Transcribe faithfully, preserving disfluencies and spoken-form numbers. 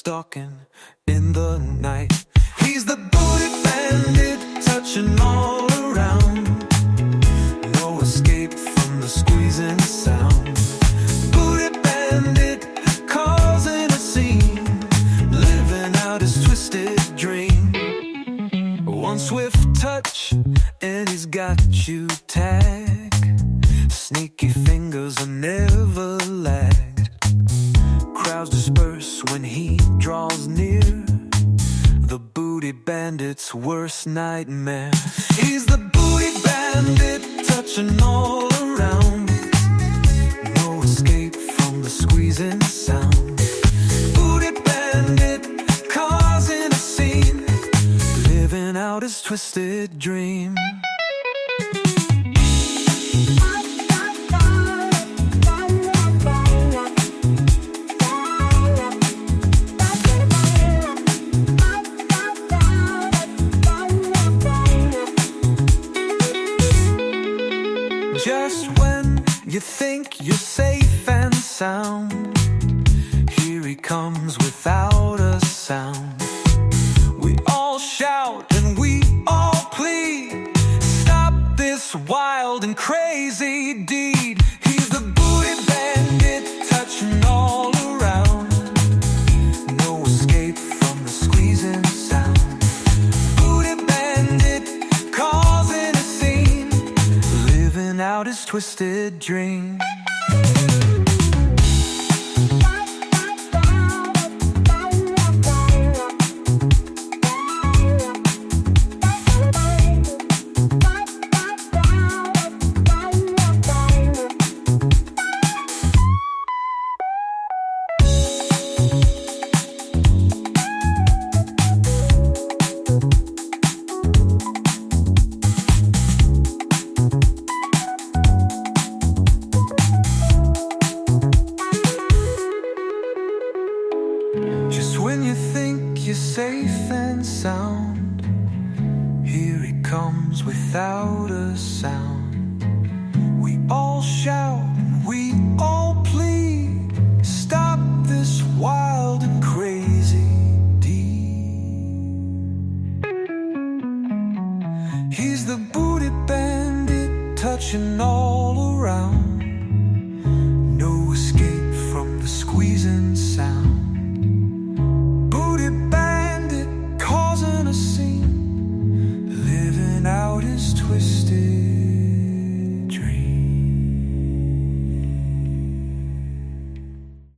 stalking in the night. He's the booty bandit, touching all around. No escape from the squeezing sound. Booty bandit, causing a scene, living out his twisted dream. One swift touch and he's got you tagged. Sneaky fingers are never lagged. Crowds disperse when he draws near. The booty bandit's worst nightmare. He's the booty bandit, touching all around. No escape from the squeezing sound. Booty bandit, causing a scene, living out his twisted dream. Just when you think you're safe and sound, here he comes without a sound. We all shout and we all plead, stop this wild and crazy deed. He's the booty bandit, touching all around. No escape from the squeezing sound. Booty bandit, causing a scene, living out his twisted dream. Just when you think you're safe and sound, here he comes without a sound. We all shout and we all plead, stop this wild and crazy deed. He's the booty bandit, touching all around. No escape from the squeezing sound. Out his twisted